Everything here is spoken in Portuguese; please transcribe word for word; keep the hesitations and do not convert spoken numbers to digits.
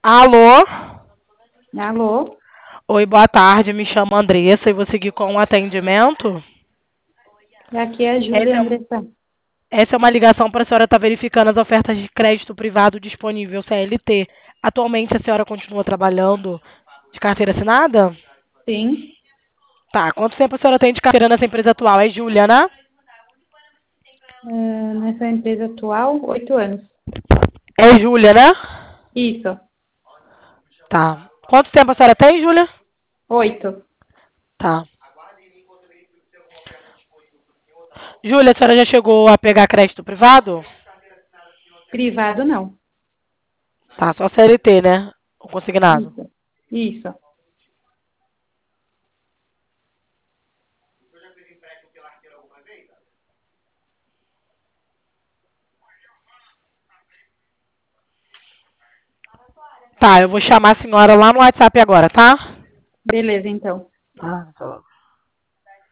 Alô? Alô? Oi, boa tarde. Me chamo Andressa e vou seguir com o atendimento. Aqui é a Júlia Essa é, um- Andressa. essa é uma ligação para a senhora estar verificando as ofertas de crédito privado disponível C L T. Atualmente a senhora continua trabalhando de carteira assinada? Sim. Tá. Quanto tempo a senhora tem de carteira nessa empresa atual? É Júlia, né? Ah, nessa empresa atual, oito anos. É Júlia, né? Isso. Tá. Quanto tempo a senhora tem, Júlia? Oito. Tá. Júlia, a senhora já chegou a pegar crédito privado? Privado, não. Tá, só C L T, né? O consignado. Isso. Isso. Tá, eu vou chamar a senhora lá no WhatsApp agora, tá? Beleza, então. Ah, tá.